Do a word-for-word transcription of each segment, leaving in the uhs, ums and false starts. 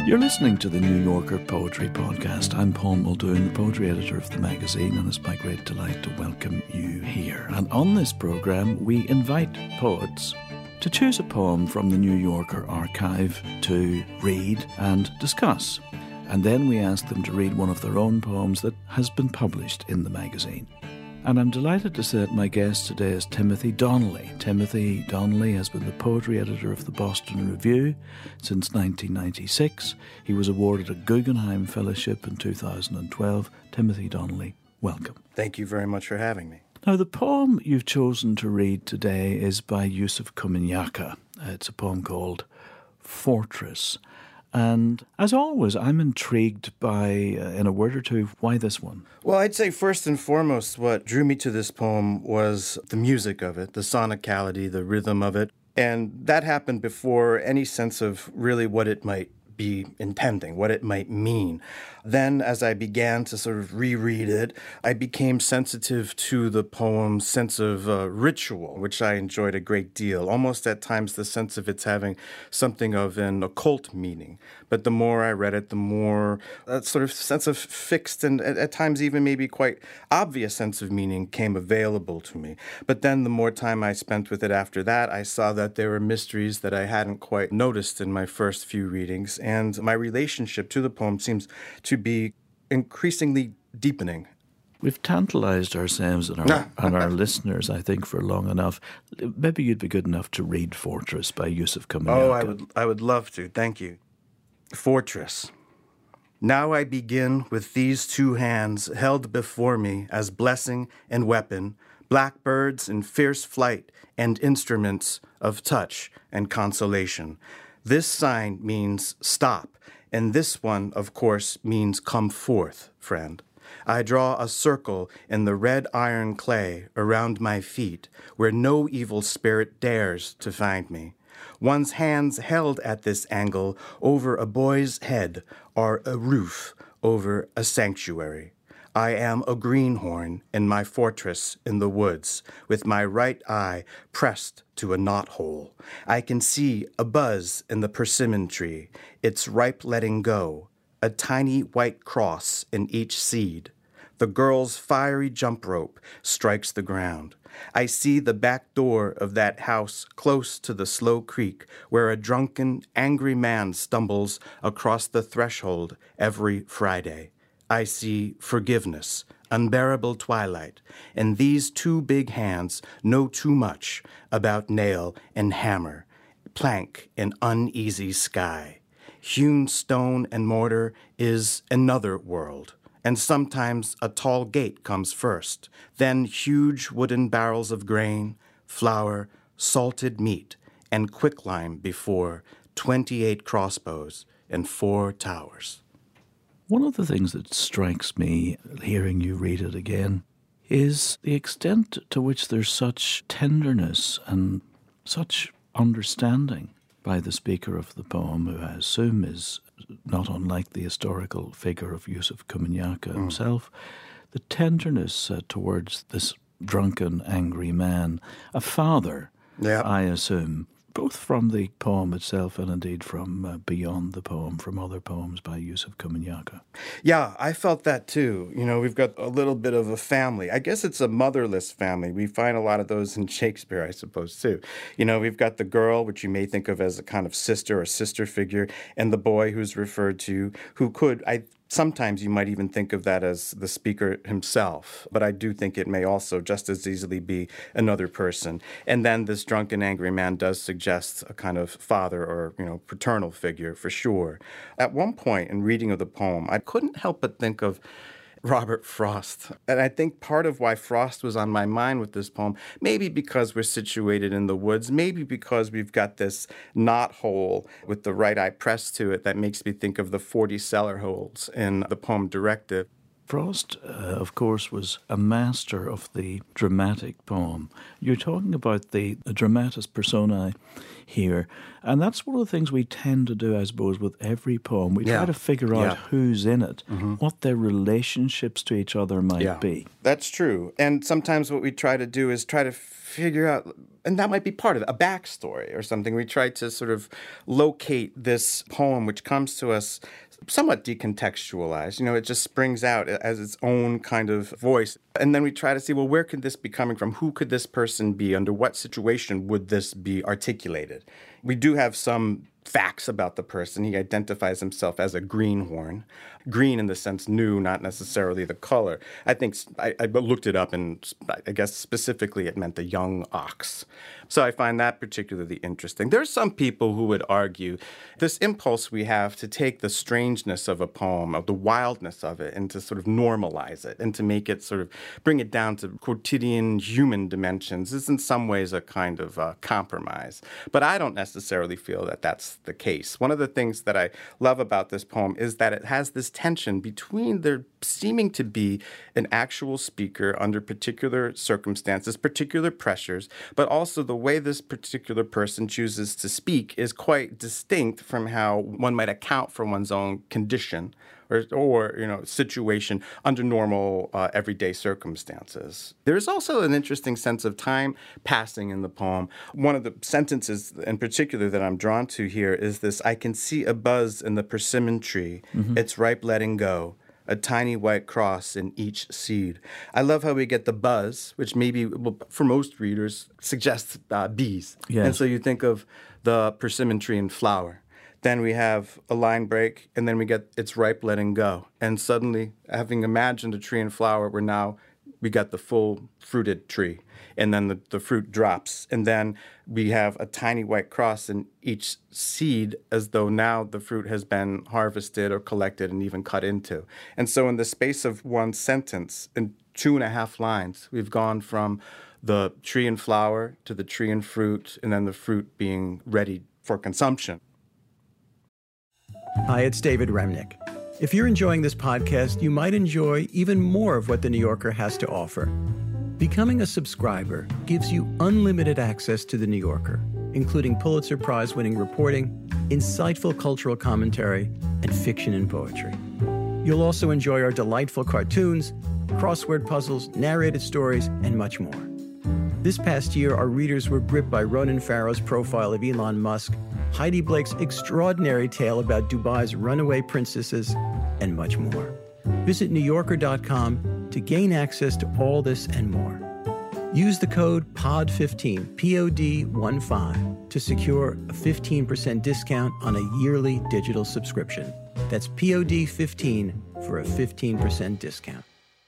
You're listening to the New Yorker Poetry Podcast. I'm Paul Muldoon, the poetry editor of the magazine, and it's my great delight to welcome you here. And on this programme, we invite poets to choose a poem from the New Yorker archive to read and discuss. And then we ask them to read one of their own poems that has been published in the magazine. And I'm delighted to say that my guest today is Timothy Donnelly. Timothy Donnelly has been the poetry editor of the Boston Review since nineteen ninety-six. He was awarded a Guggenheim Fellowship in two thousand twelve. Timothy Donnelly, welcome. Thank you very much for having me. Now, the poem you've chosen to read today is by Yusuf Komunyakaa. It's a poem called Fortress. And as always, I'm intrigued by, uh, in a word or two, why this one? Well, I'd say first and foremost, what drew me to this poem was the music of it, the sonicality, the rhythm of it. And that happened before any sense of really what it might be intending, what it might mean. Then, as I began to sort of reread it, I became sensitive to the poem's sense of uh, ritual, which I enjoyed a great deal, almost at times the sense of it's having something of an occult meaning. But the more I read it, the more that sort of sense of fixed and at, at times even maybe quite obvious sense of meaning came available to me. But then the more time I spent with it after that, I saw that there were mysteries that I hadn't quite noticed in my first few readings. And my relationship to the poem seems to be increasingly deepening. We've tantalized ourselves and our, and our listeners, I think, for long enough. Maybe you'd be good enough to read Fortress by Yusuf Komunyakaa. Oh, I would, I would love to. Thank you. Fortress. Now I begin with these two hands held before me as blessing and weapon, blackbirds in fierce flight and instruments of touch and consolation. This sign means stop, and this one, of course, means come forth, friend. I draw a circle in the red iron clay around my feet where no evil spirit dares to find me. One's hands held at this angle over a boy's head are a roof over a sanctuary. I am a greenhorn in my fortress in the woods, with my right eye pressed to a knothole. I can see a buzz in the persimmon tree, its ripe letting go, a tiny white cross in each seed. The girl's fiery jump rope strikes the ground. I see the back door of that house close to the slow creek where a drunken, angry man stumbles across the threshold every Friday. I see forgiveness, unbearable twilight, and these two big hands know too much about nail and hammer, plank and uneasy sky. Hewn stone and mortar is another world, and sometimes a tall gate comes first, then huge wooden barrels of grain, flour, salted meat, and quicklime before twenty-eight crossbows and four towers. One of the things that strikes me, hearing you read it again, is the extent to which there's such tenderness and such understanding by the speaker of the poem, who I assume is not unlike the historical figure of Yusuf Komunyakaa himself, mm. the tenderness uh, towards this drunken, angry man, a father, yep. I assume, both from the poem itself and indeed from uh, beyond the poem, from other poems by Yusuf Komunyakaa. Yeah, I felt that too. You know, we've got a little bit of a family. I guess it's a motherless family. We find a lot of those in Shakespeare, I suppose, too. You know, we've got the girl, which you may think of as a kind of sister or sister figure, and the boy who's referred to, who could, I sometimes you might even think of that as the speaker himself, but I do think it may also just as easily be another person. And then this drunken, angry man does suggest a kind of father or, you know, paternal figure for sure. At one point in reading of the poem, I couldn't help but think of Robert Frost. And I think part of why Frost was on my mind with this poem, maybe because we're situated in the woods, maybe because we've got this knothole with the right eye pressed to it that makes me think of the forty cellar holes in the poem Directive. Frost, uh, of course, was a master of the dramatic poem. You're talking about the, the dramatis personae here, and that's one of the things we tend to do, I suppose, with every poem. We yeah. try to figure out yeah. who's in it, mm-hmm. what their relationships to each other might yeah. be. That's true. And sometimes what we try to do is try to figure out, and that might be part of it, a backstory or something. We try to sort of locate this poem, which comes to us somewhat decontextualized. You know, it just springs out as its own kind of voice. And then we try to see, well, where could this be coming from? Who could this person be? Under what situation would this be articulated? We do have some facts about the person. He identifies himself as a greenhorn. Green in the sense new, not necessarily the color. I think I, I looked it up, and I guess specifically it meant the young ox. So I find that particularly interesting. There are some people who would argue this impulse we have to take the strangeness of a poem, of the wildness of it, and to sort of normalize it, and to make it sort of bring it down to quotidian human dimensions is in some ways a kind of uh, compromise. But I don't necessarily feel that that's the case. One of the things that I love about this poem is that it has this tension between there seeming to be an actual speaker under particular circumstances, particular pressures, but also the way this particular person chooses to speak is quite distinct from how one might account for one's own condition or, or you know, situation under normal uh, everyday circumstances. There's also an interesting sense of time passing in the poem. One of the sentences in particular that I'm drawn to here is this: I can see a buzz in the persimmon tree, mm-hmm. its ripe letting go, a tiny white cross in each seed. I love how we get the buzz, which maybe, well, for most readers, suggests uh, bees. Yes. And so you think of the persimmon tree in flower. Then we have a line break, and then we get its ripe letting go. And suddenly, having imagined a tree in flower, we're now, we got the full fruited tree. And then the, the fruit drops. And then we have a tiny white cross in each seed, as though now the fruit has been harvested or collected and even cut into. And so in the space of one sentence, in two and a half lines, we've gone from the tree in flower to the tree in fruit, and then the fruit being ready for consumption. Hi, it's David Remnick. If you're enjoying this podcast, you might enjoy even more of what The New Yorker has to offer. Becoming a subscriber gives you unlimited access to The New Yorker, including Pulitzer Prize-winning reporting, insightful cultural commentary, and fiction and poetry. You'll also enjoy our delightful cartoons, crossword puzzles, narrated stories, and much more. This past year, our readers were gripped by Ronan Farrow's profile of Elon Musk, Heidi Blake's extraordinary tale about Dubai's runaway princesses, and much more. Visit New Yorker dot com to gain access to all this and more. Use the code P O D fifteen, P O D fifteen, to secure a fifteen percent discount on a yearly digital subscription. That's P O D fifteen for a fifteen percent discount.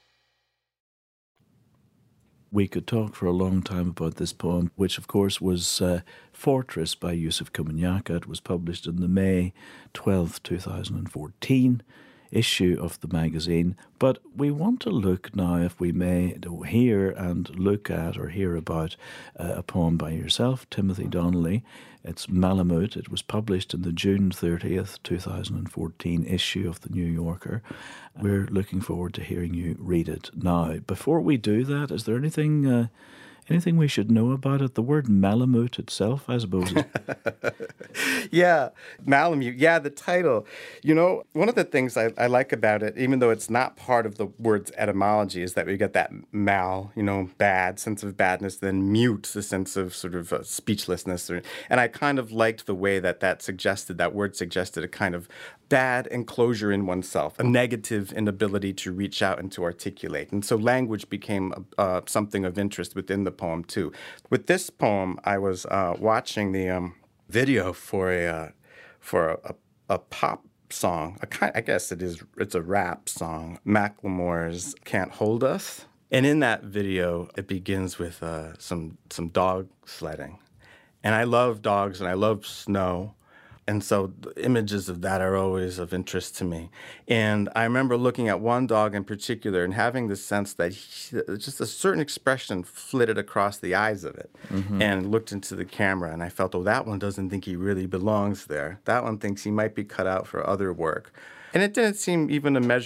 We could talk for a long time about this poem, which of course was uh, Fortress by Yusuf Komunyakaa. It was published in the May twelfth, twenty fourteen issue of the magazine. But we want to look now, if we may, to hear and look at or hear about uh, a poem by yourself, Timothy Donnelly. It's Malamute. It was published in the June thirtieth, twenty fourteen issue of the New Yorker. We're looking forward to hearing you read it now. Before we do that, is there anything uh, anything we should know about it? The word Malamute itself, I suppose. Yeah, Malamute. Yeah, the title. You know, one of the things I, I like about it, even though it's not part of the word's etymology, is that we get that mal, you know, bad, sense of badness, then mute, the sense of sort of uh, speechlessness. Or, and I kind of liked the way that that suggested, that word suggested a kind of bad enclosure in oneself, a negative inability to reach out and to articulate. And so language became uh, something of interest within the poem, too. With this poem, I was uh, watching the um, video for a uh, for a, a, a pop song. A kind, I guess it is. It's a rap song. Macklemore's "Can't Hold Us," and in that video, it begins with uh, some some dog sledding, and I love dogs and I love snow. And so the images of that are always of interest to me. And I remember looking at one dog in particular and having the sense that he, just a certain expression flitted across the eyes of it, mm-hmm. and looked into the camera. And I felt, oh, that one doesn't think he really belongs there. That one thinks he might be cut out for other work. And it didn't seem even a measure of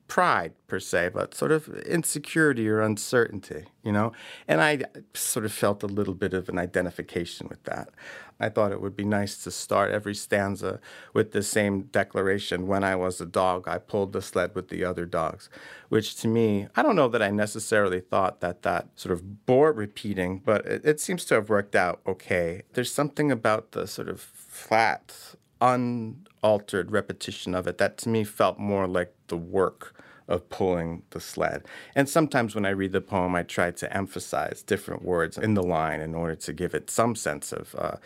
pride per se, but sort of insecurity or uncertainty, you know? And I sort of felt a little bit of an identification with that. I thought it would be nice to start every stanza with the same declaration: when I was a dog, I pulled the sled with the other dogs, which to me, I don't know that I necessarily thought that that sort of bore repeating, but it, it seems to have worked out okay. There's something about the sort of flat, unaltered repetition of it that to me felt more like the work of pulling the sled. And sometimes when I read the poem, I try to emphasize different words in the line in order to give it some sense of uh,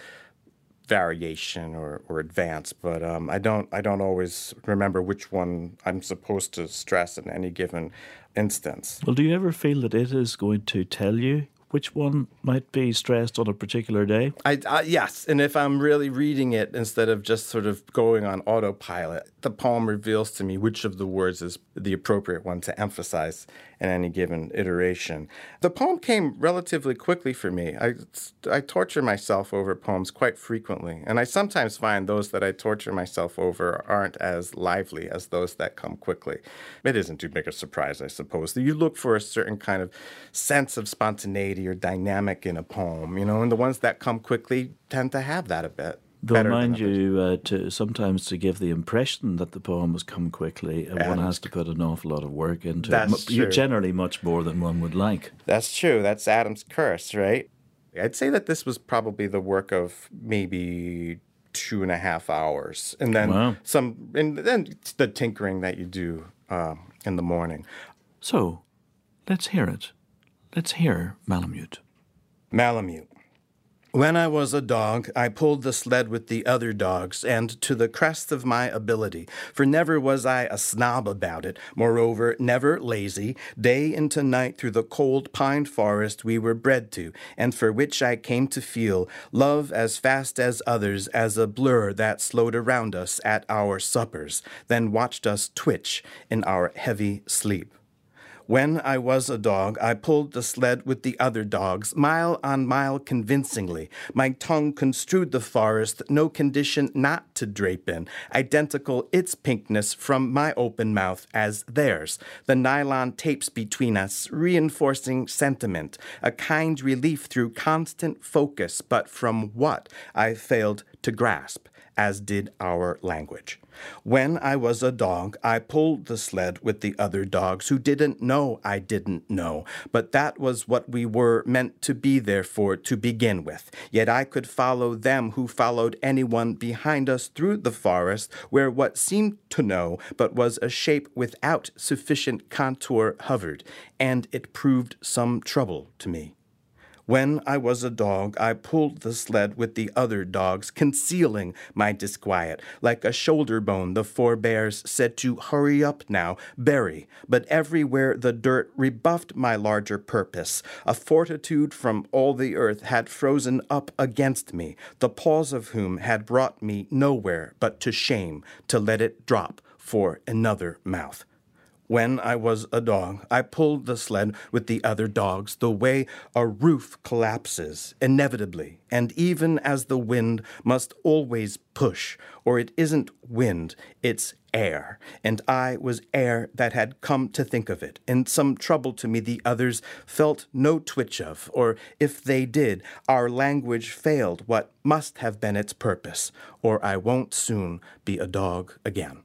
variation or, or advance. But um, I don't I don't always remember which one I'm supposed to stress in any given instance. Well, do you ever feel that it is going to tell you which one might be stressed on a particular day? I, uh, yes, and if I'm really reading it instead of just sort of going on autopilot, the poem reveals to me which of the words is the appropriate one to emphasize in any given iteration. The poem came relatively quickly for me. I, I torture myself over poems quite frequently, and I sometimes find those that I torture myself over aren't as lively as those that come quickly. It isn't too big a surprise, I suppose. You look for a certain kind of sense of spontaneity or dynamic in a poem, you know, and the ones that come quickly tend to have that a bit. Though, mind you, uh, to sometimes to give the impression that the poem has come quickly, uh, one has to put an awful lot of work into That's it. true. Generally much more than one would like. That's true. That's Adam's curse, right? I'd say that this was probably the work of maybe two and a half hours. And then wow. some, and then the tinkering that you do uh, in the morning. So, let's hear it. Let's hear Malamute. Malamute. When I was a dog, I pulled the sled with the other dogs, and to the crest of my ability, for never was I a snob about it, moreover, never lazy, day into night through the cold pine forest we were bred to, and for which I came to feel love as fast as others, as a blur that slowed around us at our suppers, then watched us twitch in our heavy sleep. When I was a dog, I pulled the sled with the other dogs, mile on mile convincingly. My tongue construed the forest, no condition not to drape in, identical its pinkness from my open mouth as theirs. The nylon tapes between us, reinforcing sentiment, a kind relief through constant focus, but from what I failed to grasp, as did our language. When I was a dog, I pulled the sled with the other dogs who didn't know I didn't know, but that was what we were meant to be there for to begin with. Yet I could follow them who followed anyone behind us through the forest, where what seemed to know but was a shape without sufficient contour hovered, and it proved some trouble to me. When I was a dog, I pulled the sled with the other dogs, concealing my disquiet. Like a shoulder bone, the forebears said to hurry up now, bury. But everywhere the dirt rebuffed my larger purpose. A fortitude from all the earth had frozen up against me, the pause of whom had brought me nowhere but to shame, to let it drop for another mouth. When I was a dog, I pulled the sled with the other dogs the way a roof collapses, inevitably, and even as the wind must always push, or it isn't wind, it's air, and I was air that had come to think of it, in some trouble to me the others felt no twitch of, or if they did, our language failed what must have been its purpose, or I won't soon be a dog again.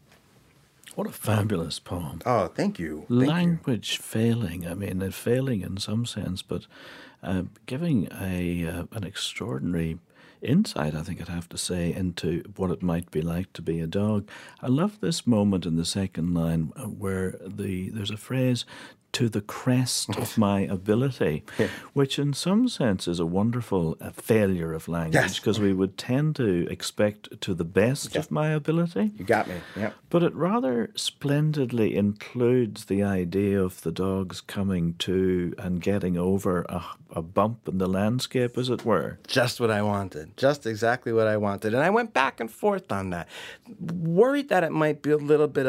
What a fabulous poem. Oh, thank you. Thank Language you. failing, I mean, uh, failing in some sense, but uh, giving a uh, an extraordinary insight, I think I'd have to say, into what it might be like to be a dog. I love this moment in the second line where the there's a phrase, to the crest of my ability, yeah. which in some sense is a wonderful uh, failure of language, because yes. we would tend to expect to the best yeah. of my ability. You got me, yeah. But it rather splendidly includes the idea of the dogs coming to and getting over a, a bump in the landscape, as it were. Just what I wanted. Just exactly what I wanted. And I went back and forth on that, worried that it might be a little bit of a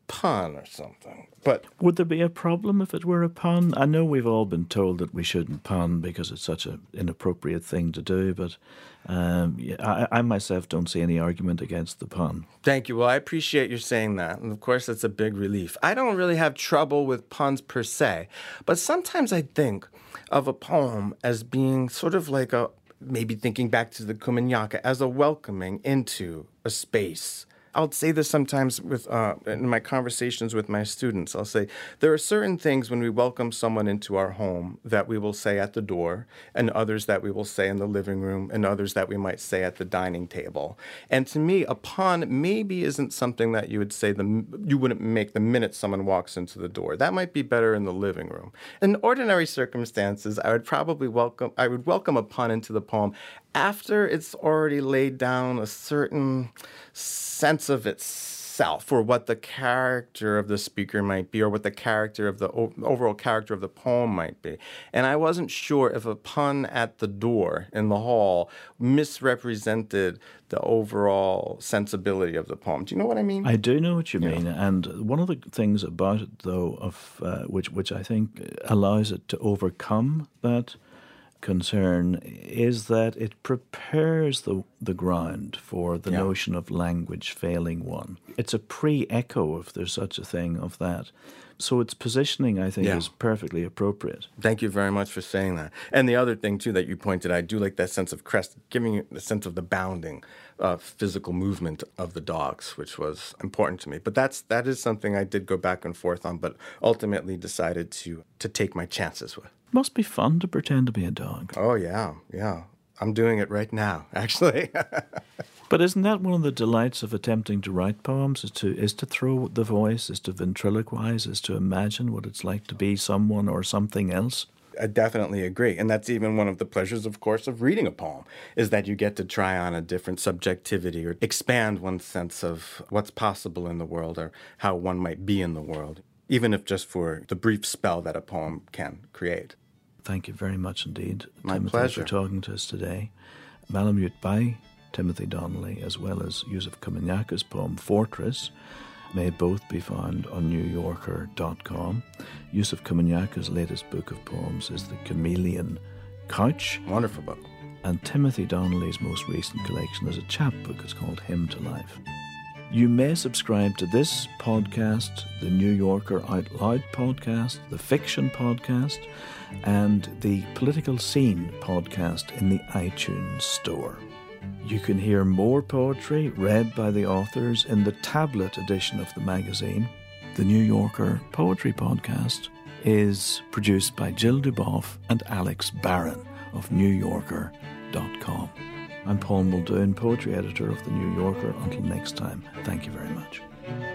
pun or something. But would there be a problem if it were a pun? I know we've all been told that we shouldn't pun because it's such an inappropriate thing to do, but um, yeah, I, I myself don't see any argument against the pun. Thank you. Well, I appreciate you saying that. And of course, it's a big relief. I don't really have trouble with puns per se, but sometimes I think of a poem as being sort of like a, maybe thinking back to the Kumanyaka, as a welcoming into a space. I'll say this sometimes with uh, in my conversations with my students. I'll say, there are certain things when we welcome someone into our home that we will say at the door, and others that we will say in the living room, and others that we might say at the dining table. And to me, a pun maybe isn't something that you would say the you wouldn't make the minute someone walks into the door. That might be better in the living room. In ordinary circumstances, I would probably welcome I would welcome a pun into the poem after it's already laid down a certain sense of itself, or what the character of the speaker might be, or what the character of the o- overall character of the poem might be. And I wasn't sure if a pun at the door in the hall misrepresented the overall sensibility of the poem. Do you know what I mean? I do know what you Yeah. mean. And one of the things about it, though, of uh, which which I think allows it to overcome that concern, is that it prepares the the ground for the Yeah. notion of language failing one. It's a pre-echo, if there's such a thing, of that. So its positioning, I think, Yeah. is perfectly appropriate. Thank you very much for saying that. And the other thing, too, that you pointed, I do like that sense of crest, giving you the sense of the bounding uh, physical movement of the dogs, which was important to me. But that's that is something I did go back and forth on, but ultimately decided to to take my chances with. Must be fun to pretend to be a dog. Oh, yeah, yeah. I'm doing it right now, actually. But isn't that one of the delights of attempting to write poems, is to is to throw the voice, is to ventriloquize, is to imagine what it's like to be someone or something else? I definitely agree. And that's even one of the pleasures, of course, of reading a poem, is that you get to try on a different subjectivity or expand one's sense of what's possible in the world or how one might be in the world, even if just for the brief spell that a poem can create. Thank you very much indeed, My Timothy, pleasure. for talking to us today. Malamute by Timothy Donnelly, as well as Yusuf Kumanyaka's poem Fortress, may both be found on new yorker dot com. Yusuf Kumanyaka's latest book of poems is The Chameleon Couch, Wonderful book. and Timothy Donnelly's most recent collection is a chapbook. It's called Hymn to Life. You may subscribe to this podcast, the New Yorker Out Loud podcast, the Fiction podcast, and the Political Scene podcast in the iTunes store. You can hear more poetry read by the authors in the tablet edition of the magazine. The New Yorker Poetry Podcast is produced by Jill Duboff and Alex Barron of new yorker dot com. I'm Paul Muldoon, poetry editor of The New Yorker. Until next time, thank you very much.